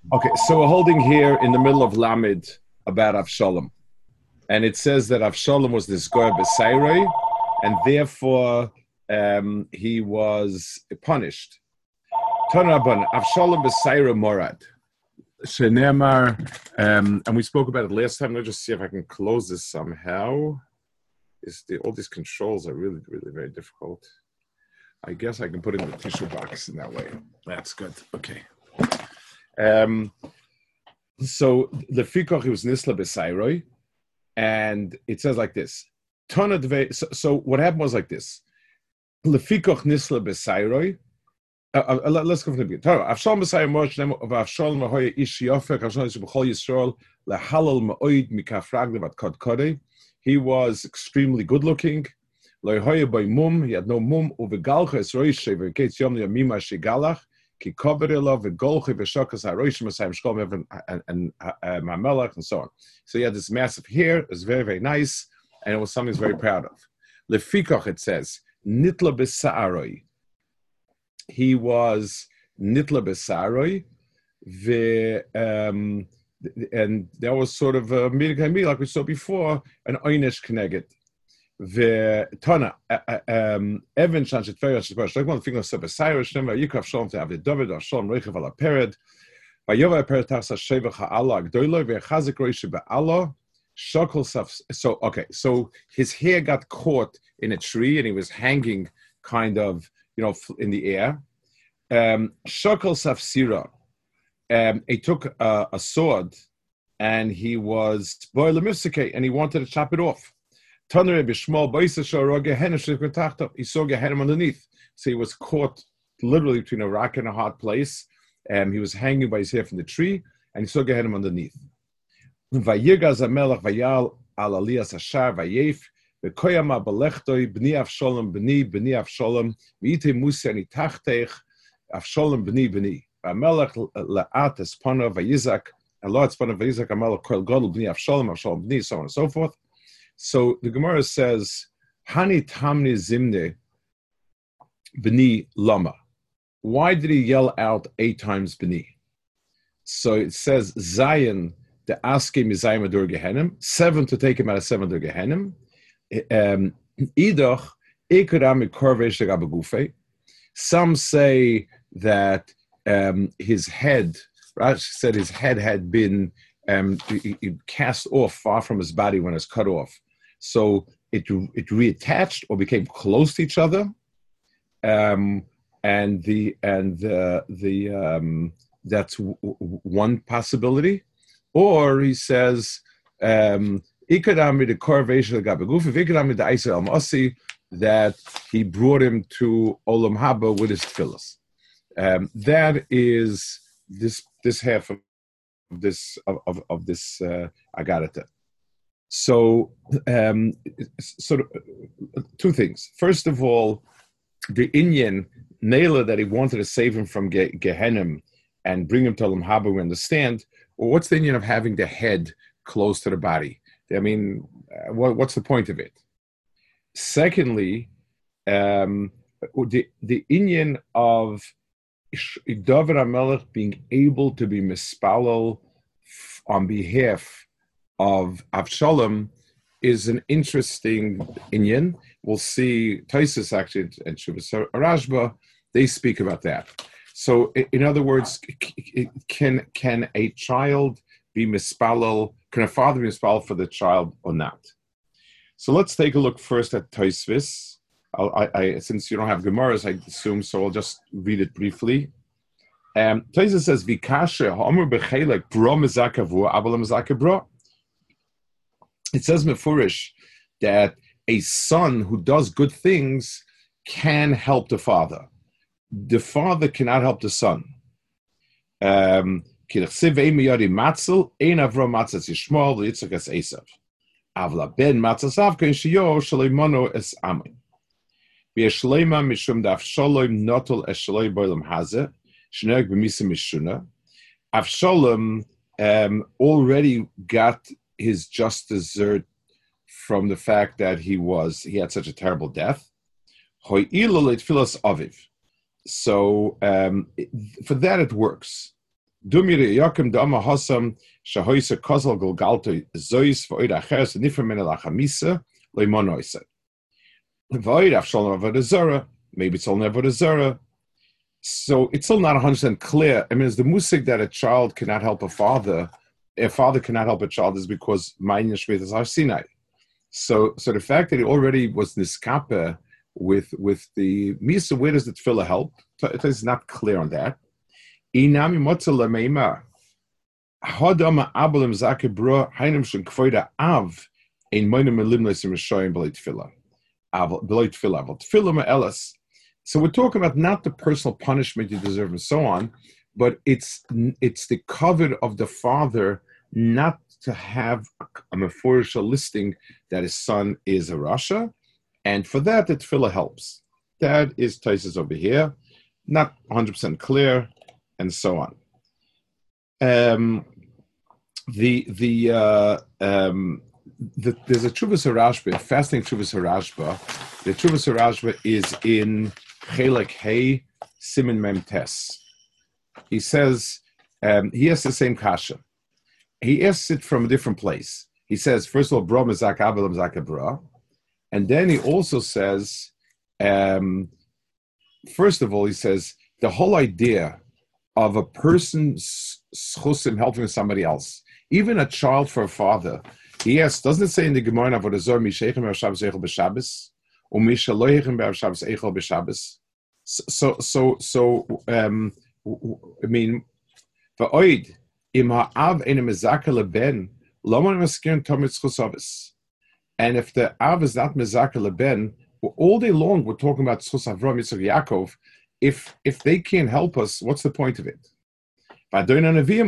Okay, so we're holding here in the middle of Lamed about Avshalom. And it says that Avshalom was this Goy B'Sairei, and therefore he was punished. Tanabon, Avshalom B'Sairei Morad. Shenemar, and we spoke about it last time. Let's just see if I can close this somehow. All these controls are really, really very difficult. I guess I can put it in the tissue box in that way. That's good. Okay. So the Fikoch was Nisla B'Sairoi, and it says like this. So what happened was like this. Lefikoch Nisla B'Sairoi. Let's go from the beginning. Avshalom B'Sairoi Moshe of Avshalom Mahoya Ish Yofek Avshalom B'Chol Yisrael LeHalal Ma'oid Mikaf Raglev At Kod Kodei. He was extremely good looking. Loihoya by mum. He had no mum. Uvegalcha es roishe v'ketz yom yamima shegalach. Ki koverila v'golcha v'shokas haroish masayim shkol and mamelach and so on. So he had this massive hair. It was very, very nice, and it was something he was very proud of. Lefikoch, it says nitla b'sa'aroi. He was nitla b'sa'aroi, and that was sort of a meeting like we saw before, an oynesh connected. Tana Evan Shanchet Ferish like one thing of Cyrus Shema Yikov Shalom to Avid David or Shalom Rechav ala Pered by Yova Pered Tasa Sheva Ha'ala Gdoilo Vechazik Roish Ba'ala Shokol Saf. So okay, so his hair got caught in a tree and he was hanging kind of in the air. Shokol Saf Sira. He took a sword and he was boil and he wanted to chop it off. He saw Gehenna underneath. So he was caught literally between a rock and a hard place. He was hanging by his hair from the tree, and he saw Gehenna underneath. Vayigaz HaMelech vayal al Aliyas Hashar vayef v'koyama b'lechtoi b'ni Avshalom b'ni Avshalom v'ite musi ani tachtech Avshalom b'ni v'amelech la'at espana vayizak Allah espana vayizak HaMelech kol gadol b'ni Avshalom b'ni, so on and so forth. So the Gemara says, Hani Tamni Zimne B'ni Lama. Why did he yell out 8 times B'ni? So it says, Zion, the asking Mizayim Adur Gehenim, 7 to take him out of 7 Adur Gehenim. Idoch, Ekurami Korvesh Gabagufe. Some say that his head, Rashi said his head had been cast off far from his body when it's cut off. So it reattached or became close to each other, and that's one possibility. Or he says, that he brought him to Olam Haba with his tefillas. That is this half of this Agarata. So, sort of 2 things. First of all, the Inyan Naila that he wanted to save him from Gehenim and bring him to Olam Haba, we understand. Well, what's the Inyan of having the head close to the body? I mean, what's the point of it? Secondly, the Inyan of David HaMelech being able to be mispalel on behalf of Avshalom is an interesting inyan. We'll see Taisus actually and Shuvas Rashba, they speak about that. So in other words, can a child be mispalel, can a father be mispalel for the child or not? So let's take a look first at Taisus. I since you don't have Gemaras, I assume, so I'll just read it briefly. Taisus says, Vikasha, Homer Bechelek, Bro Mezakavu, Abalam Mezakabro. It says Mefurish that a son who does good things can help the father. The father cannot help the son. Avram matzas Yishmael v'Yitzchak es Esav. Avla ben matzas Avka Shio Shaleimono es Amin. V'Yeshleima mishum d'Avshalom notol es Shaloi boilam hazeh sheneg b'misa mishuna. Avshalom already got his just desert from the fact that he had such a terrible death. So for that it works. Dumire Yakim Dama Hasam Shahoisa Kozal Gulgalto Zois for Oida Cheres and Niframen Lachamisa Leimonoisa. Void Afshalom Avodah Zarah, maybe it's only Avodah Zarah. So it's still not 100% clear. I mean, it's the musik that a child cannot help a father cannot help a child is because Ma'ayin Shmita is Har Sinai. So the fact that he already was niskape with the misa, where does the tefillah help? It is not clear on that. Inami motzela meima hadama abelim zakebro hainam shun kvoida av ein moinem elimnes imeshoyim b'lei tefillah b'lei tefillah ma'elas. So we're talking about not the personal punishment you deserve and so on, but it's the covet of the father not to have a mefurish listing that his son is a rasha, and for that the tefillah helps. That is Taisus over here, not 100% clear, and so on. There's a Tshuvas Harashba, a fasting Tshuvas Harashba. The Tshuvas Harashba is in Chelek Hey Siman Mem Tes. He says he has the same kasha. He asks it from a different place. He says, first of all, bra mezak abelam zakabra, and then he also says, first of all, he says the whole idea of a person's schusim helping somebody else, even a child for a father. He asks, doesn't it say in the Gemara Avodah Zarah misheichem b'Shabbos eichel b'Shabbos or mishaloichem b'Shabbos eichel b'Shabbos? So I mean, va'oid. And if the Av is not Mezaka Leben, all day long we're talking about Tzchus Avram, Yitzchak, Yaakov. If they can't help us, what's the point of it? So the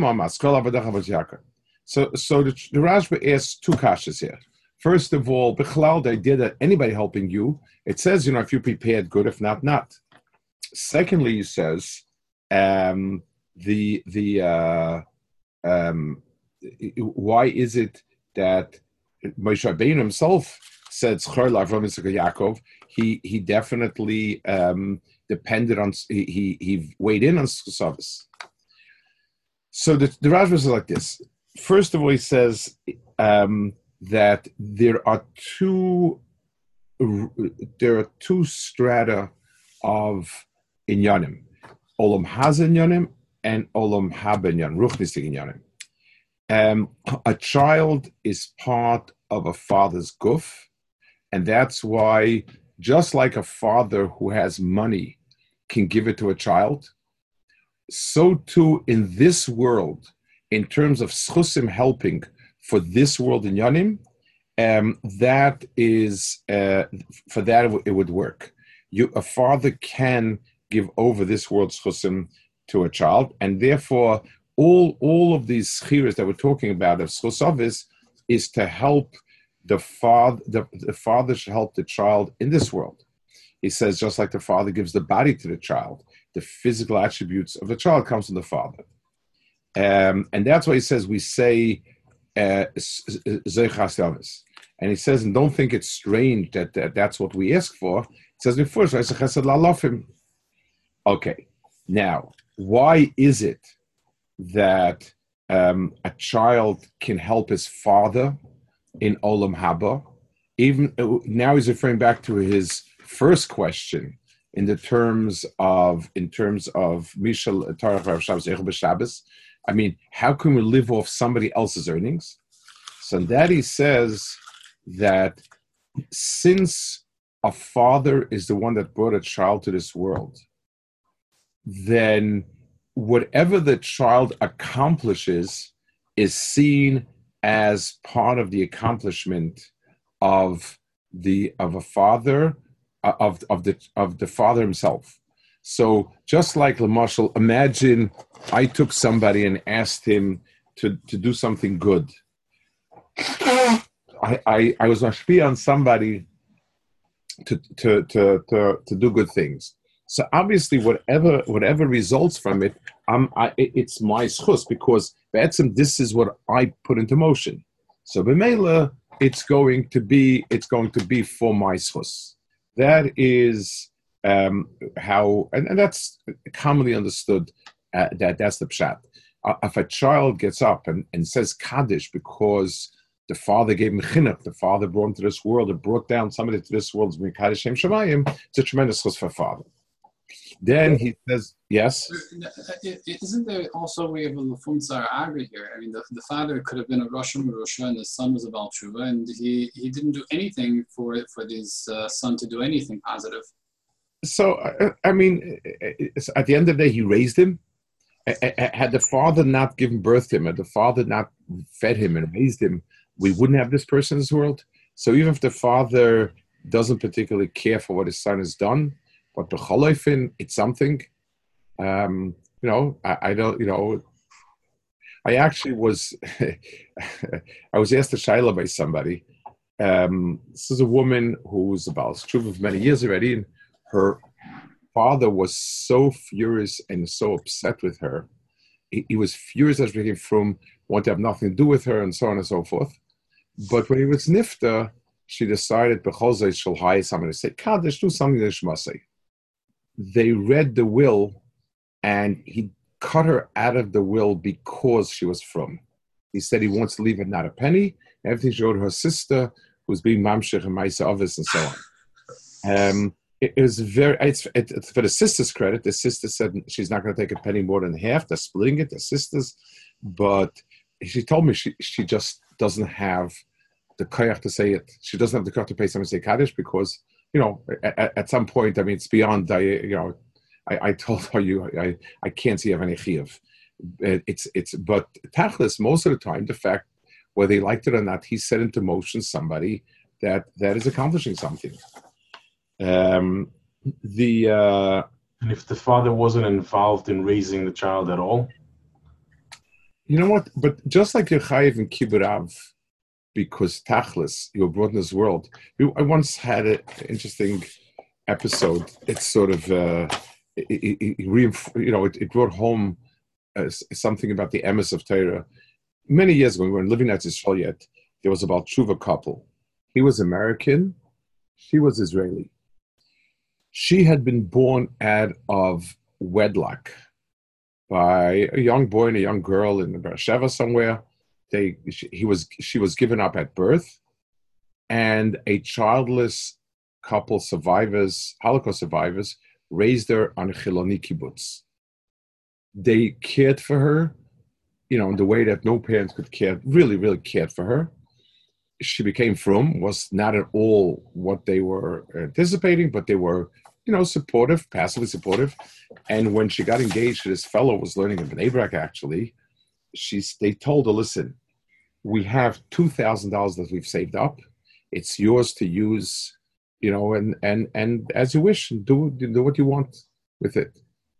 Rashba asks two kashas here. First of all, Bichlal, the idea that anybody helping you, it says, if you prepared, good, if not, not. Secondly, he says, why is it that Moshe Rabbeinu himself said Tzchor Avram Yitzchak Yaakov? He definitely depended on, he weighed in on service. So the Rashba is like this. First of all, he says that there are two strata of inyanim, olam haz inyanim and olam haba inyanim, ruchnistic inyanim. A child is part of a father's guf, and that's why, just like a father who has money can give it to a child, so too in this world, in terms of schusim helping for this world in Yanim, that is, for that it would work. A father can give over this world's schusim to a child, and therefore all of these schiras that we're talking about of schusavis is to help the father. The father should help the child in this world. He says, just like the father gives the body to the child, the physical attributes of the child comes from the father. And that's why he says we say Zeichas Yavis. And he says, and don't think it's strange that that's what we ask for. It says before, okay, now, why is it that a child can help his father in Olam Haba? Even now he's referring back to his first question in terms of Mishal Tarach Shabbos Eichel b'Shabbos. I mean, how can we live off somebody else's earnings? So that he says that since a father is the one that brought a child to this world, then whatever the child accomplishes is seen as part of the accomplishment of the father himself. So just like Lamashal, imagine I took somebody and asked him to do something good. I was mashpia on somebody to do good things. So obviously, whatever results from it, it's my schus, because this is what I put into motion. So b'meila, it's going to be for my schus. That is how, and that's commonly understood. That's the pshat. If a child gets up and says Kaddish because the father gave him chinuch, the father brought him to this world, and brought down somebody to this world, Kaddish Shem Shemayim, it's a tremendous chus for father. Then he says, yes? Isn't there also we have a Lefumtzar Agra here? I mean, the father could have been a Rosh Hashanah and the son was a Baal Tshuva, and he didn't do anything for his son to do anything positive. So, I mean, at the end of the day, he raised him. Had the father not given birth to him, had the father not fed him and raised him, we wouldn't have this person in this world. So even if the father doesn't particularly care for what his son has done, but the Cholofin, it's something. I don't. I actually was. I was asked a shaila by somebody. This is a woman who was about tshuva for many years already, and her father was so furious and so upset with her. He was furious as we came from, wanted to have nothing to do with her, and so on and so forth. But when he was nifta, she decided, "Bechol she'll hire someone to say Kaddish, do something that she must say." They read the will, and he cut her out of the will because she was from. He said he wants to leave her not a penny. Everything she owed her sister, who's being mamshech and ma'aseh avos and so on. It was very. It's for the sister's credit. The sister said she's not going to take a penny more than half. They're splitting it. The sisters, but she told me she just doesn't have the koyach to say it. She doesn't have the koyach to pay someone to say kaddish because at some point, I mean, it's beyond. I told her I can't see you have any chiyuv. But tachlis, most of the time, the fact whether he liked it or not, he set into motion somebody that is accomplishing something. And if the father wasn't involved in raising the child at all, you know what? But just like you're chayiv in kibbur av, because tachlis, you were brought in this world. I once had an interesting episode. It's sort of it brought home something about the emes of Torah. Many years ago, we weren't living at Israel yet. There was about tshuva couple. He was American. She was Israeli. She had been born out of wedlock by a young boy and a young girl in Beersheba somewhere. She was given up at birth, and a childless couple, Holocaust survivors, raised her on a Chiloni kibbutz. They cared for her, in the way that no parents could care. Really, really cared for her. She became frum, was not at all what they were anticipating, but they were, supportive, passively supportive. And when she got engaged, this fellow was learning in Bnei Brak, actually. They told her, listen, we have $2,000 that we've saved up. It's yours to use, and as you wish, do what you want with it.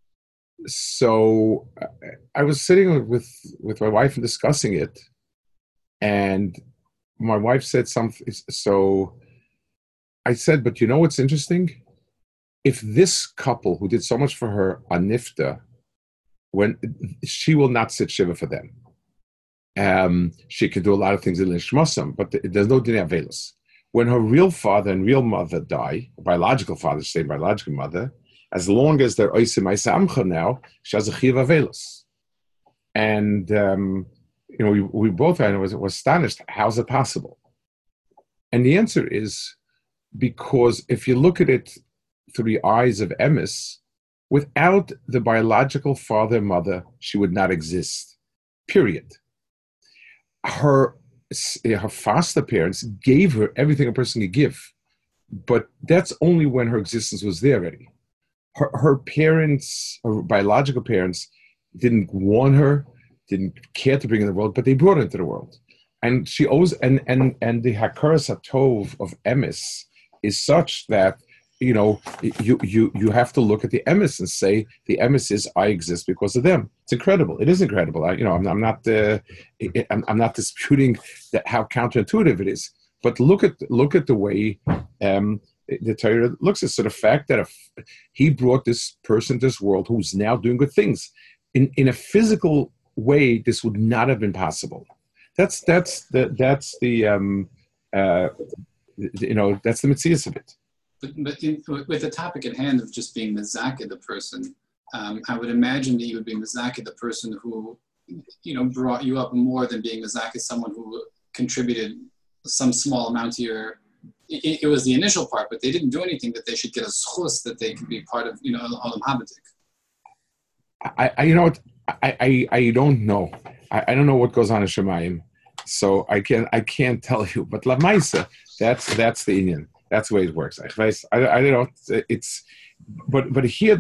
So I was sitting with my wife and discussing it, and my wife said something. So I said, but what's interesting? If this couple who did so much for her are nifta, when she will not sit shiva for them. She could do a lot of things in lishmasam, but there's no dinei avelos. When her real father and real mother die, biological father, say biological mother, as long as they're oisim amcha now, she has a chiv avelos. And we both was astonished. How's it possible? And the answer is because if you look at it through the eyes of emes, without the biological father and mother, she would not exist. Period. Her foster parents gave her everything a person could give, but that's only when her existence was there already. Her parents, her biological parents, didn't want her, didn't care to bring her in the world, but they brought her into the world. And she owes, and the hakaras hatov of emes is such that you have to look at the emes and say the emes is I exist because of them. It's incredible. It is incredible. I'm not disputing that how counterintuitive it is. But look at the way the Torah looks at. So the fact that he brought this person to this world who's now doing good things in a physical way, this would not have been possible. That's the metzias of it. But with the topic at hand of just being mezakeh the person, I would imagine that you would be mezakeh the person who brought you up more than being Mezaka, someone who contributed some small amount to your. It was the initial part, but they didn't do anything that they should get a schus that they could be part of, Olam Habadik. I don't know. I don't know what goes on in Shemayim, so I can't tell you. But Lamaisa, that's the Indian. That's the way it works. I don't know. It's but here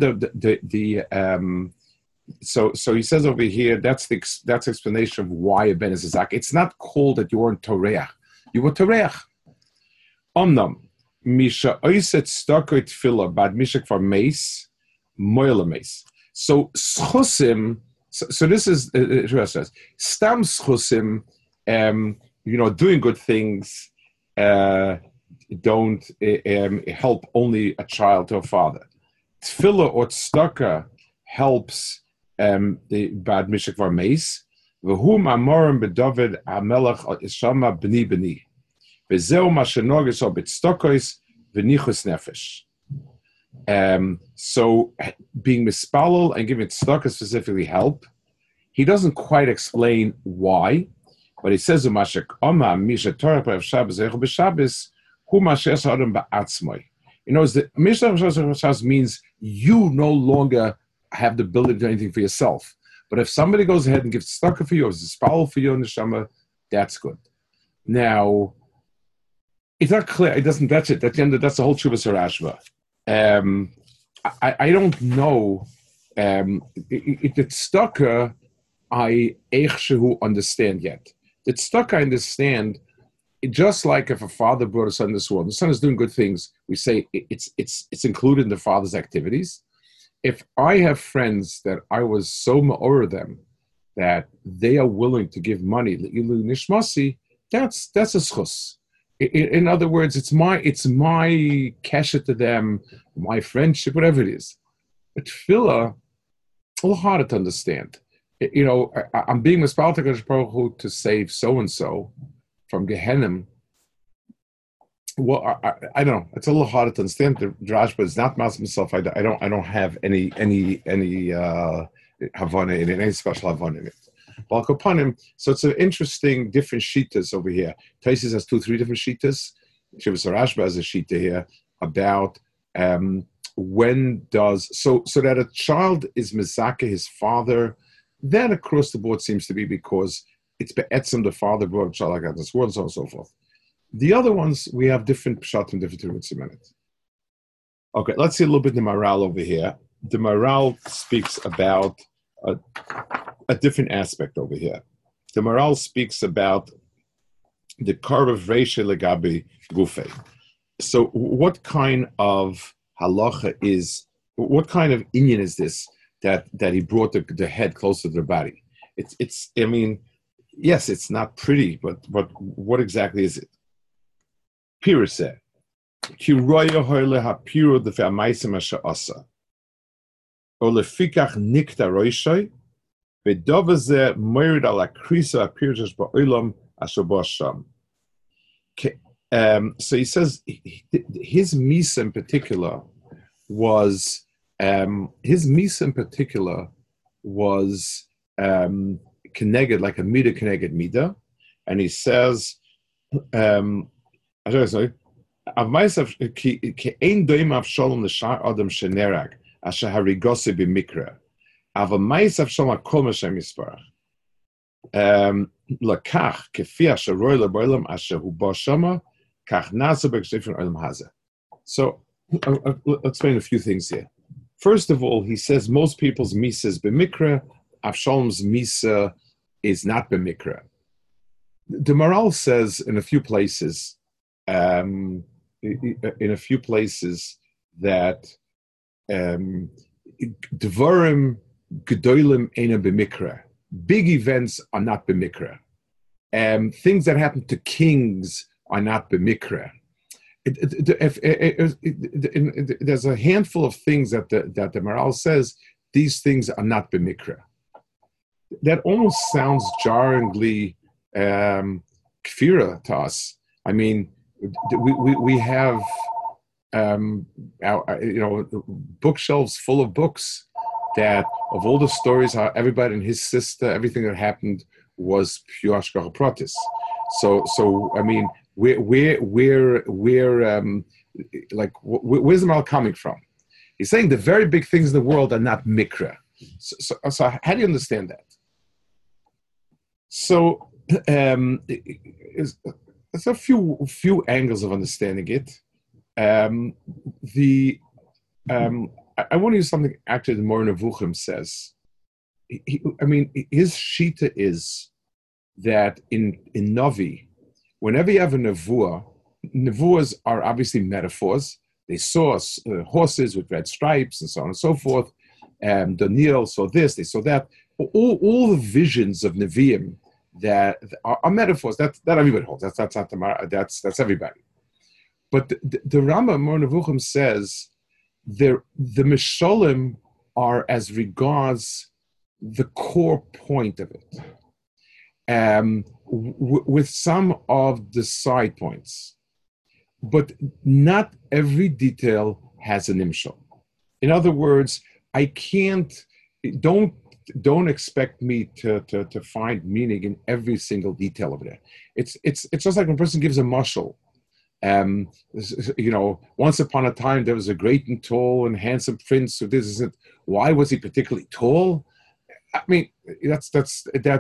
so he says over here that's explanation of why a ben is a zak. It's not called that you weren't toreach. You were toreach. Omnam misha oiset stokot tefillah bad mishak for mace moila mace. So schusim. So this is says stam schusim. Doing good things don't help only a child to a father. Tefillah or tzedakah helps the bad mishak var mace. V'hu mamorim beDavid hamelech shama b'ni b'ni. V'zeu ma shenogis o b'tzedakos v'nichus nefesh. So being mispalel and giving tzedakah specifically help. He doesn't quite explain why, but he says umashak oma misha torah b'av Shabbos eichel b'Shabbos hu mashes adam ba'atzmai. The misha Shabbos means you no longer have the ability to do anything for yourself. But if somebody goes ahead and gives tzedakah for you, or is spal for you in the Shema, that's good. Now, it's not clear. It doesn't. That's it. That's the whole Chuvas Rashba. I don't know. The tzedakah I eichshehu understand yet. The tzedakah I understand. Just like if a father brought a son to this world, the son is doing good things. We say it's included in the father's activities. If I have friends that I was so ma'or them that they are willing to give money, nishmasi, that's a schus. In other words, it's my keshet to them, my friendship, whatever it is. But tefillah, a little harder to understand. I'm being mispal to Kadosh Baruch Hu to save so and so from Gehenna. Well, I don't know. It's a little harder to understand. The Drash, but it's not mas myself. I don't have any havana in it, any special havana in it. But upon him, so it's an interesting different shitas over here. Taisis has 2-3 different shitas. Shivas Rashba has a shita here about when does so that a child is mezaka his father. That across the board seems to be because it's be'etzim the father brought a child like that this world, and so on and so forth. The other ones, we have different pshatim, different terutzim in it. Okay, let's see a little bit the Maral over here. The Maral speaks about a different aspect over here. The Maral speaks about the karv of Reisha Legabi Gufe. So what kind of halacha is, what kind of inyan is this that he brought the head closer to the body? It's I mean, yes, it's not pretty, but what exactly is it? Piruse. Ki roya hoyle hapiro de fa'maisem asher asa. O lefikach nikta roishay, ve'dova ze moirid ala krisa apirjash ba'olam asher ba'asham. So he says his misa in particular was connected like a mida connected mida, and he says Av myself ki ein doim av shalom l'shar adam shenerag asher harigose b'mikra. Av myself shalom kol Hashem yisparach. Lakach kefi asher roy le'bolam asher hu ba shama kach nasa b'kshefen olam haza. So let's explain a few things here. First of all, he says most people's misa is b'mikra. Avshalom's misa is not b'mikra. The Maral says in a few places that Dvarim Gedolim Eina B'Mikra. Big events are not B'Mikra. Things that happen to kings are not B'Mikra. There's a handful of things that the Maral says these things are not B'Mikra. That almost sounds jarringly kfira to us. I mean, we have bookshelves full of books that of all the stories, how everybody and his sister, everything that happened was pure Hashgacha Pratis. So I mean, where's the mal coming from? He's saying the very big things in the world are not mikra. So how do you understand that? So there's a few angles of understanding it. I want to use something actually the Moreh Nevuchim says. His shita is that in Navi, whenever you have a nevuahs are obviously metaphors. They saw horses with red stripes and so on and so forth. Daniel saw this, they saw that. All the visions of Nevi'im that are metaphors. That everybody holds. That's not that's everybody. But the Rambam Moreh Nevuchim says the Mishalim are as regards the core point of it, with some of the side points, but not every detail has an nimshal. In other words, I can't. Don't expect me to find meaning in every single detail of it. It's just like when a person gives a mashal. Once upon a time there was a great and tall and handsome prince who this isn't. Why was he particularly tall? I mean, that's not.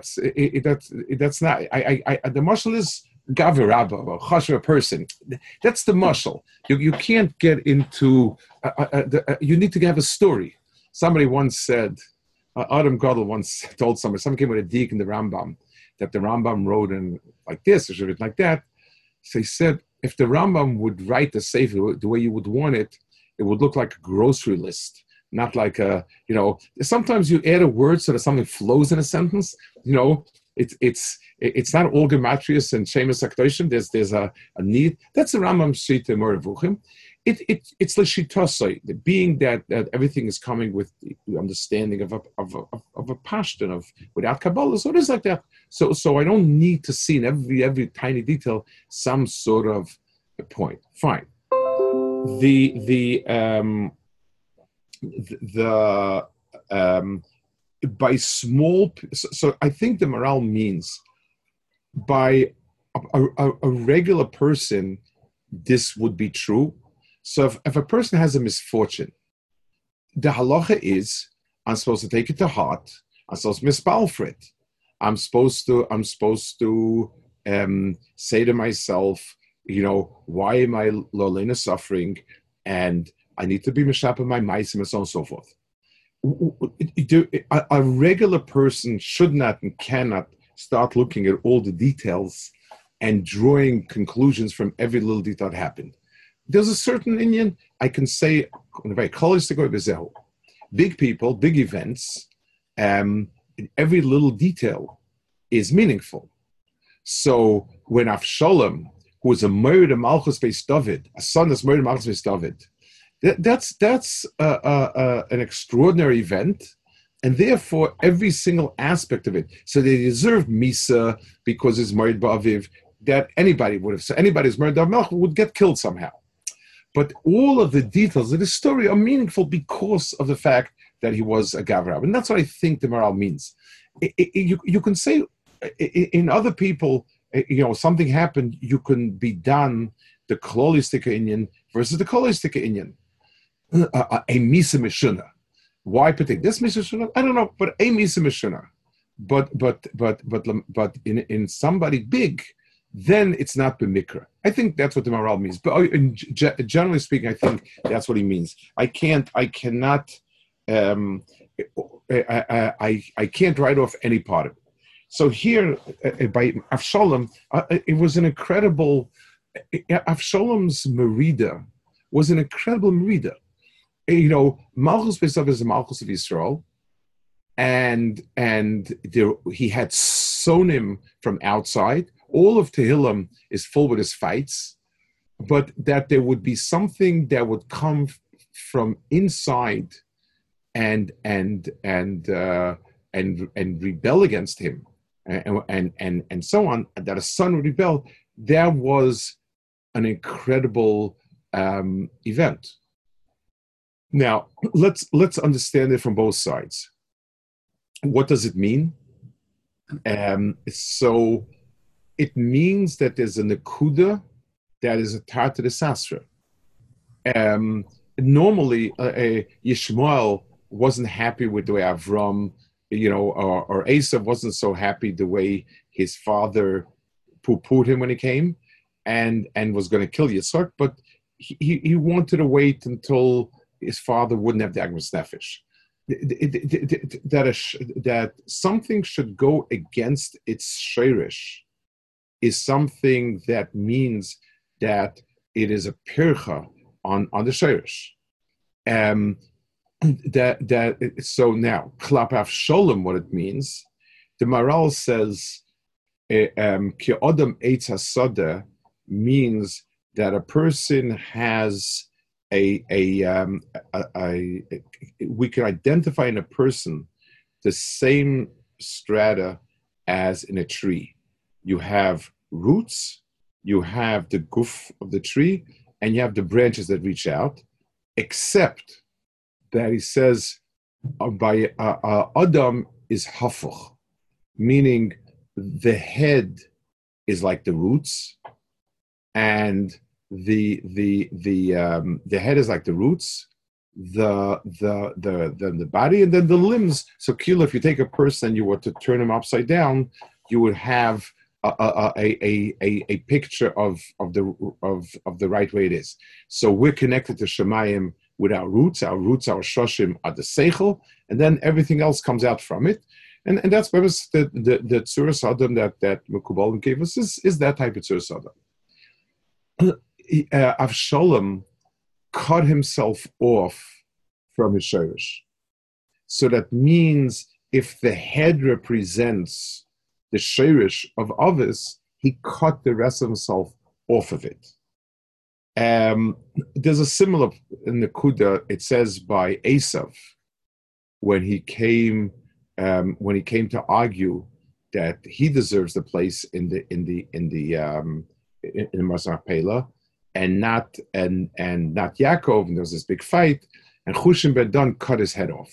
The mashal is gaver rabba or chashuv a person. That's the mashal. You can't get into. You need to have a story. Somebody once said. Adam Gadol once told someone came with a dik in the Rambam, that the Rambam wrote in like this, or written like that. So he said, if the Rambam would write the sefer the way you would want it, it would look like a grocery list, not like sometimes you add a word so that something flows in a sentence. It's not all gematrius and shemus hakdoshim. There's a need. That's the Rambam shita Moreh Nevuchim. It's l'shitosai, the being that everything is coming with the understanding of a pashton of without Kabbalah. So it is like that. So I don't need to see in every tiny detail some sort of a point. Fine. By small. So I think the morale means by a regular person, this would be true. So if a person has a misfortune, the halacha is I'm supposed to take it to heart. I'm supposed to mispal for it. I'm supposed to say to myself, why am I lolena suffering, and I need to be mishapa my maisim and so on and so forth. A regular person should not and cannot start looking at all the details and drawing conclusions from every little detail that happened. There's a certain Indian, I can say, in a very holistic way, big people, big events, every little detail is meaningful. So when Avshalom, who was a murder Malchus based David, a son that's murdered Malchus based David, that's an extraordinary event, and therefore every single aspect of it. So they deserve Misa because it's married Ba'aviv, that anybody would have said, anybody who's married Malchus would get killed somehow. But all of the details of the story are meaningful because of the fact that he was a Gavrab. And that's what I think the moral means. You can say in other people, something happened, you can be done the Klolistika Inyan versus the Klolistika Inyan. A Misa Mishuna. Why particularly this Misa Mishuna? I don't know, but a Misa Mishuna. But in somebody big, then it's not b'mikra. I think that's what the moral means. But generally speaking, I think that's what he means. I can't write off any part of it. So here, by Avshalom, it was an incredible. Avshalom's merida was an incredible merida. Malchus Besav is the Malchus of Yisrael, and he had sonim from outside. All of Tehillim is full with his fights, but that there would be something that would come from inside and rebel against him, and so on. That a son would rebel. That was an incredible event. Now, let's understand it from both sides. What does it mean? So it means that there's a nekuda that is attached to the sasra. Normally, Yishmael wasn't happy with the way Avram, or Esav wasn't so happy the way his father poo-pooed him when he came, and was going to kill Yitzchak, but he wanted to wait until his father wouldn't have the Agmas Nefesh. That something should go against its shirish is something that means that it is a pircha on the shirish. So now klap Avshalom, what it means, the Maral says ki odam eitz hasada means that a person has we can identify in a person the same strata as in a tree. You have roots, you have the goof of the tree, and you have the branches that reach out, except that he says by Adam is hafuch, meaning the head is like the roots, and the head is like the roots, the body, and then the limbs. So Kila, if you take a person and you were to turn him upside down, you would have a picture of the right way it is. So we're connected to Shemayim with our roots. Our shoshim are the seichel, and then everything else comes out from it. And that's perhaps the Tzuras Adam that Mekubalim gave us is that type of Tzuras Adam. Avshalom cut himself off from his shirish. So that means if the head represents the shirish of Avis, he cut the rest of himself off of it. There's a similar in the Kuda. It says by Esav when he came to argue that he deserves the place in the Masar Pela, and not Yaakov, and there was this big fight, and Chushim ben Dan cut his head off.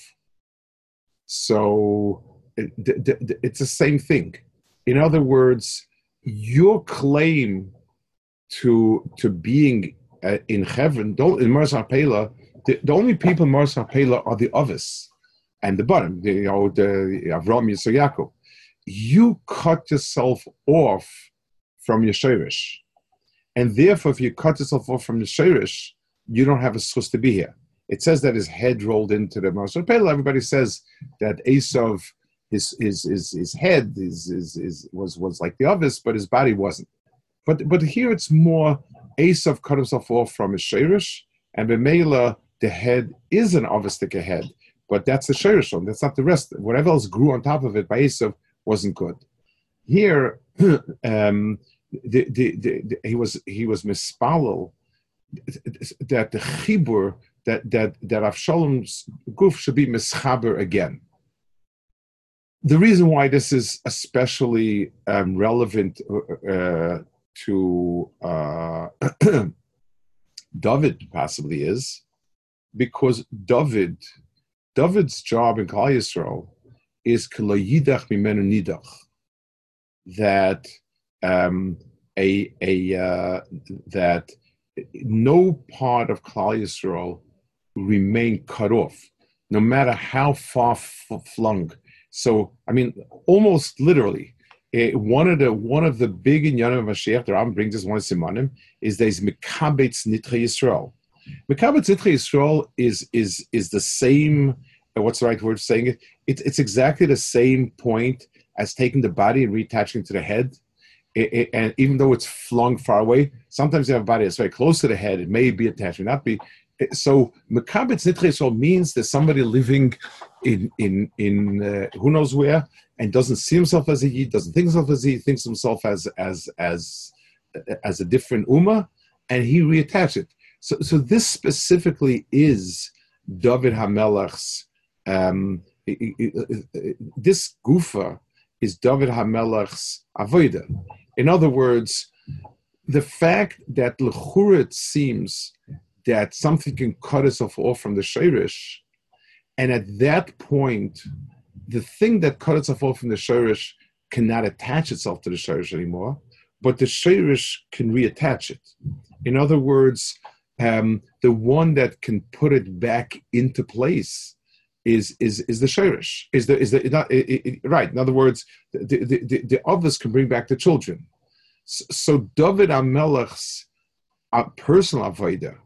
So it's the same thing. In other words, your claim to being in heaven, in Masar Pela, the only people in Masar Pela are the others and the bottom, the Avram, Yitzchak, Yaakov. You cut yourself off from your shirish. And therefore, if you cut yourself off from the shirish, you don't have a source to be here. It says that his head rolled into the Masar Pela. Everybody says that Esav, his head was like the others, but his body wasn't. But here it's more Esav cut himself off from his shirish, and B'meila, the head is an Avestik head, but that's the shirish one. That's not the rest. Whatever else grew on top of it by Esav wasn't good. Here, he was mispalel that the chibur that Avshalom's goof should be mischaber again. The reason why this is especially relevant to David possibly is because David's job in Klal Yisrael is k'layidach mimenu nidach, that that no part of Klal Yisrael remain cut off, no matter how far flung. So, I mean, almost literally, one of the big inyanim of Mashiach, the Rambam brings us one of Simanim, is there's Mekabetz Nitchei Yisrael. Mekabetz Nitchei Yisrael is the same. What's the right word for saying it? It's exactly the same point as taking the body and reattaching to the head. And even though it's flung far away, sometimes you have a body that's very close to the head. It may be attached, may not be. So Mekabetz Nitchei Yisrael means there's somebody living in who knows where, and doesn't see himself as a Yid, doesn't think himself as a Yid, thinks himself as a different Ummah, and he reattached it. So this specifically is David HaMelech's. This gufa is David HaMelech's avodah. In other words, the fact that l'chura it seems that something can cut itself off from the shirish, and at that point, the thing that cut itself off from the shirish cannot attach itself to the shirish anymore, but the shirish can reattach it. In other words, the one that can put it back into place is the shirish. Right? In other words, the others can bring back the children. So David HaMelech's personal avodah.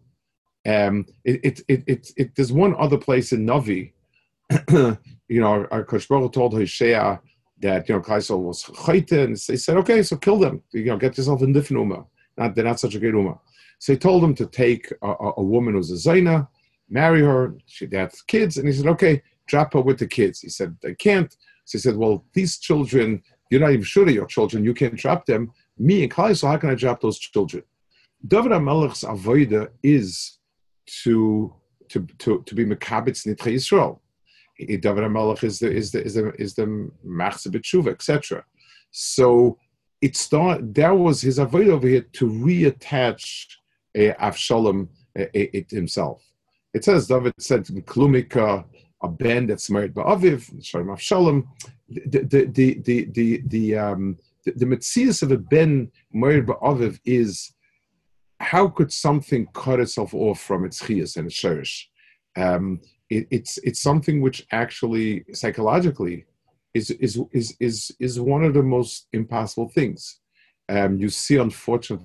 There's one other place in Navi. Our Kosh Baruch Hu told Hosea that Klaisel was chayte, and they said, okay, so kill them. Get yourself in different ummah. They're not such a great ummah. So he told them to take a woman who's a zayna, marry her. She had kids, and he said, okay, drop her with the kids. He said, they can't. So he said, well, these children, you're not even sure they're your children. You can't drop them. Me and Klaisel, how can I drop those children? David HaMelech's avodah is to be mekabetz nitchei Yisrael. David HaMelech is the machzeh b'tshuva, etc. So that was his avodah over here, to reattach Avshalom himself. It says David said Klumika, a band that's married by Aviv, Shalom Avshalom. The metzias of a ben married by Aviv is, how could something cut itself off from its chiyas and its sherish? It's something which actually psychologically is one of the most impossible things. You see, unfortunately,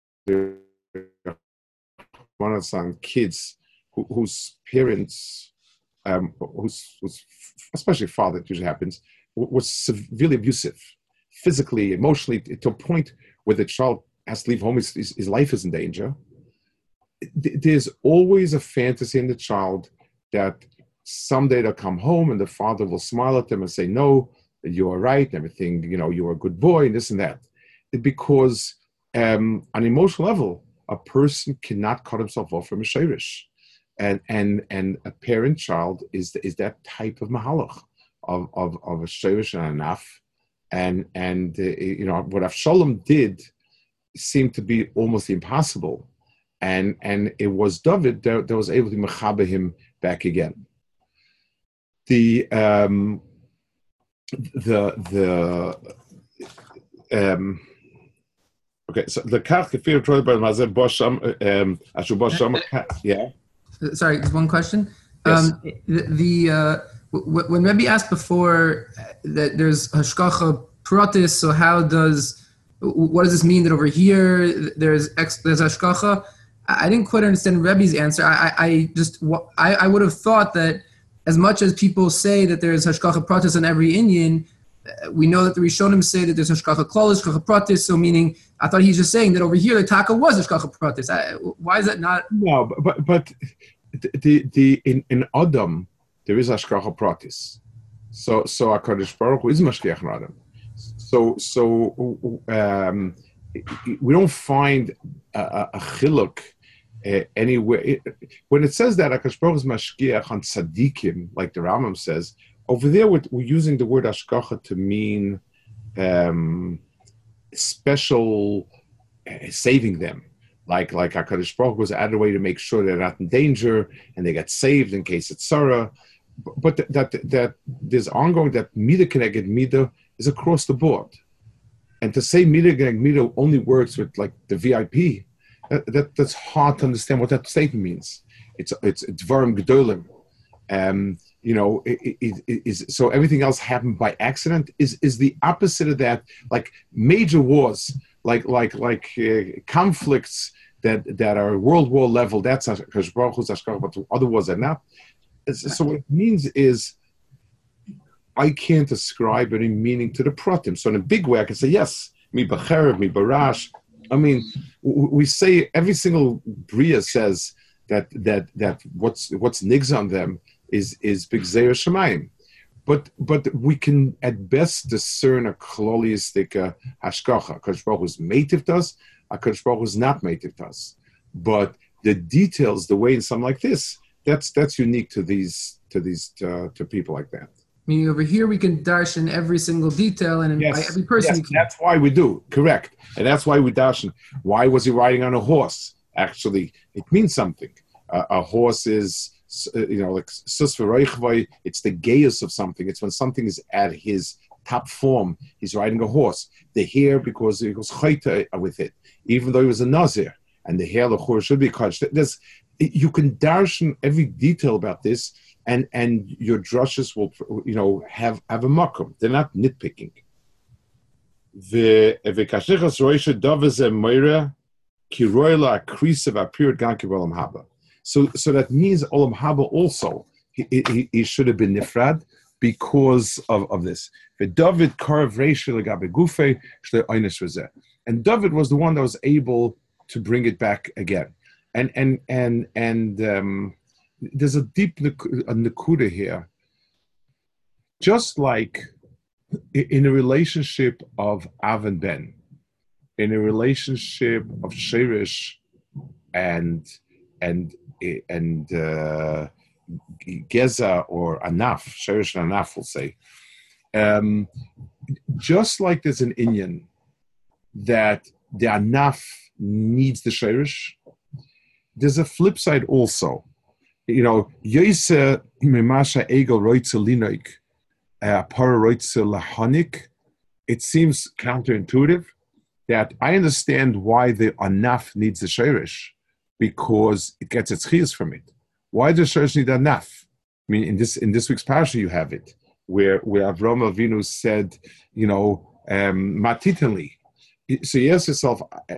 one of some kids whose parents, whose especially father, it usually happens, was severely abusive, physically, emotionally, to a point where the child has to leave home. His life is in danger. There's always a fantasy in the child that someday they'll come home and the father will smile at them and say, no, you're right, everything, you're a good boy, and this and that. Because on an emotional level, a person cannot cut himself off from a shirish. And a parent-child is that type of mahalach of a shirish and a naf. And what Avshalom did seemed to be almost impossible. And it was David that was able to mechaber him back again. Okay, so the kach kefir troy by mazel bosham ashu bosham, yeah. Sorry, just one question. Yes. When Rebbe asked before that there's hashkacha pratis, so what does this mean that over here there's hashkacha? I didn't quite understand Rebbe's answer. I would have thought that as much as people say that there's hashkacha pratis on every Indian, we know that the Rishonim say that there's hashkacha klal, hashkacha pratis. So meaning, I thought he's just saying that over here the taka was hashkacha pratis. Why is that not? No, but in Adam there is hashkacha pratis. So HaKadosh Baruch Hu is mashgiach in Adam. So we don't find a chiluk anywhere. When it says that HaKadosh Baruch Hu is mashgiach on tzaddikim, like the Rambam says, over there we're using the word hashkacha to mean special saving them. Like HaKadosh Baruch Hu was added a way to make sure they're not in danger and they get saved in case it's Sarah. But that there's ongoing, that midah keneged midah is across the board. And to say midah keneged midah only works with like the VIP, that's hard to understand what that statement means. It's dvarim gedolim. So everything else happened by accident is the opposite of that. Like major wars, like conflicts that are world war level, that's because Baruch Hu's hashkacha, but other wars are not. So what it means is I can't ascribe any meaning to the pratim. So in a big way, I can say, yes, mi b'cherev, mi barash. I mean, we say every single bria says that what's nigz on them is big zeir shemayim. But we can at best discern a kloliistic hashkacha. HaKadosh Baruch Hu is meitiv to us, HaKadosh Baruch Hu is not meitiv to us. But the details, the way in something like this, that's unique to people like that. Meaning over here we can darshan every single detail, and by every person. Yes, that's why we do, correct, and that's why we darshan. Why was he riding on a horse? Actually, it means something. A horse is, like sus v'roichvoi. It's the gaius of something. It's when something is at his top form. He's riding a horse. The hair, because he goes chayta with it, even though he was a nazir, and the hair l'chor should be cut. You can darshan every detail about this, and your drushes will, have a makom. They're not nitpicking. So that means Olam Haba also, he should have been nifrad because of this. And David was the one that was able to bring it back again. And there's a deep nakuda here. Just like in a relationship of Av and Ben, in a relationship of Shirish and Geza or Anaf, Shirish and Anaf, we'll say, just like there's an Inyan that the Anaf needs the Shirish, there's a flip side also. Yose Mimasha Egel Roitze Linoik, it seems counterintuitive that I understand why the anaf needs the shirish, because it gets its chiyas from it. Why does shirish need anaf? I mean, in this week's parasha you have it, where Avraham Avinu said, matitali. So you ask yourself,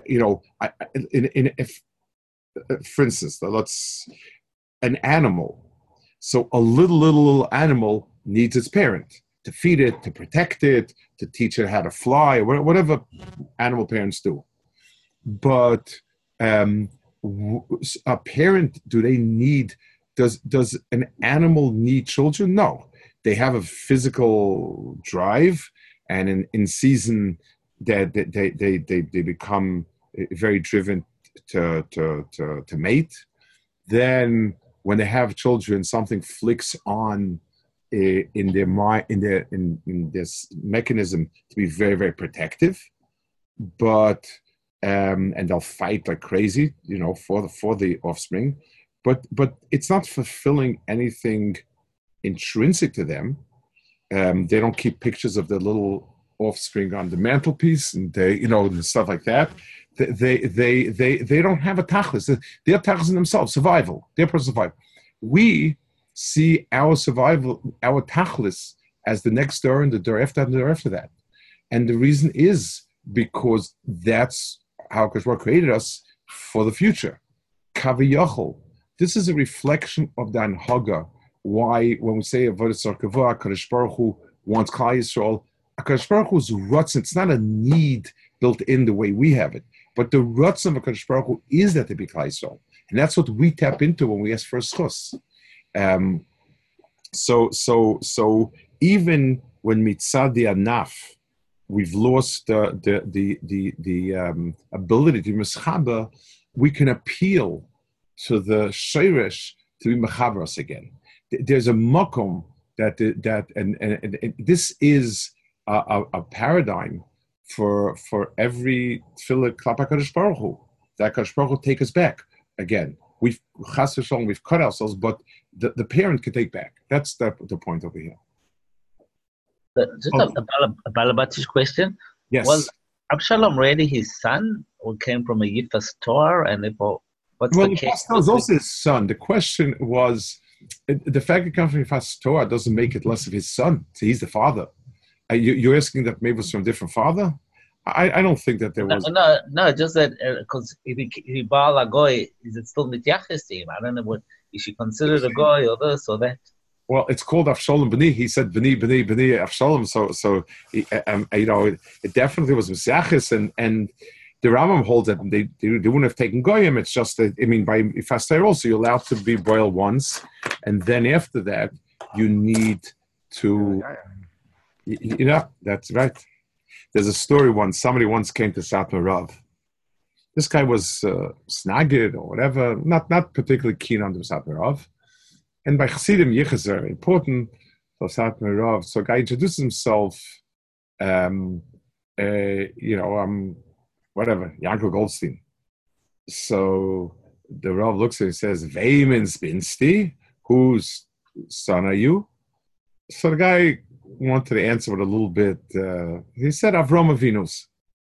if, for instance, an animal. So a little animal needs its parent to feed it, to protect it, to teach it how to fly, whatever animal parents do. But a parent, does an animal need children? No. They have a physical drive, and in season that they become very driven to mate. Then when they have children, something flicks on in their mind, in this mechanism to be very, very protective, but and they'll fight like crazy, for the offspring, but it's not fulfilling anything intrinsic to them. They don't keep pictures of their little offspring on the mantelpiece, and they, and stuff like that. They don't have a tachlis. Their tachlis in themselves, survival. Their personal survival. We see our survival, our tachlis, as the next door and the door after and the door after that. And the reason is because that's how Kashbar created us for the future. Kaviyachol. This is a reflection of the Anhaga. Why, when we say Avodas Kavua, Kadosh Baruch Hu wants Klal Yisrael, Kadosh Baruch Hu's rutzon, it's not a need built in the way we have it, but the rutzon of Kadosh Baruch Hu is that to be Klal Yisrael. And that's what we tap into when we ask for a schus. So even when mitzad the anaf, we've lost the ability to be mechaber, we can appeal to the shirish to be mechaber us again. There's a makom that this is a paradigm for every tefillah klapa Kadosh Baruch Hu, that Kadosh Baruch Hu take us back again. We've cut ourselves, but the parent can take back. That's the point over here. Just a Balabatish question. Yes. Was Absalom really his son, or came from a Yifas Torah? And what's the case? Well, was also his son. The question was, the fact that it comes from Yifas Torah doesn't make it less of his son. So he's the father. You're asking that maybe it was from a different father? I don't think that there was. No, just that because if he Baal a goy, is it still mityaches to him? I don't know what is she considered a goy or this or that. Well, it's called Avshalom B'ni. He said B'ni Avshalom. So it definitely was Mesiachis, and the Rambam holds that they wouldn't have taken goyim. It's just that, by Yifas Torah also you're allowed to be boiled once, and then after that you need to. That's right. There's a story somebody once came to Satmar Rav. This guy was snagged or whatever, not particularly keen on the Satmar Rav. And by Chassidim, Yichus are important for Satmar Rav. So a guy introduces himself, whatever, Yankel Goldstein. So the Rav looks at him and says, Veimen's binsti, whose son are you? So the guy wanted to answer with a little bit. He said, Avram Avinu's.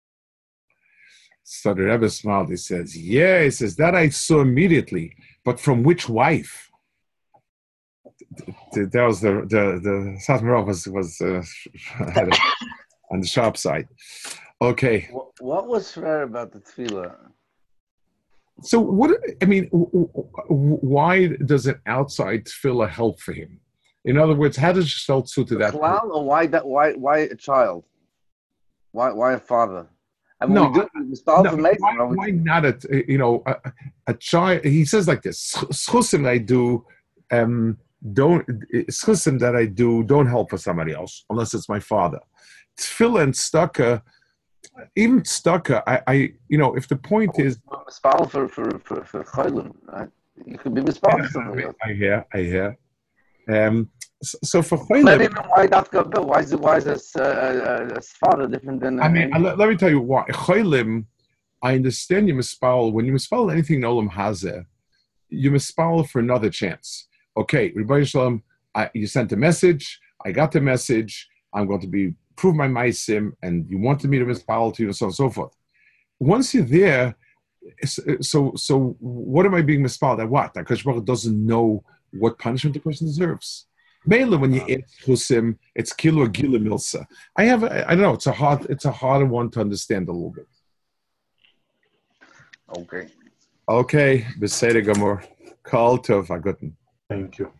So the Rebbe smiled. He says, yeah, he says, that I saw immediately, but from which wife? That was the Satmar Rav was on the sharp side. Okay. What was rare about the tefillah? So why does an outside tefillah help for him? In other words, how does Shtel suit to that? Or why a child? Why a father? I mean, why not a child? He says like this: Schusim that I do don't help for somebody else unless it's my father. Tefillah and tzedakah, even tzedakah, if the point is mispal for cholim, right? You could be mispal for somebody else. I hear. So for cholim, why is this father different than? Let me tell you why. Cholim, I understand you mispal when you mispal anything in Olam Hazeh, you mispal for another chance. Okay, Rebbe Shalom, you sent a message. I got the message. I'm going to prove my maisim, and you wanted me to mispal to you, and so on and so forth. Once you're there, so what am I being mispaled at? What? That Kosh Baruch doesn't know what punishment the person deserves. Mainly when you ask Husim, it's kilo gila milsa. I don't know. It's a harder one to understand a little bit. Okay. Okay. Beseder Gamor. Kol Tov Agutten. Thank you.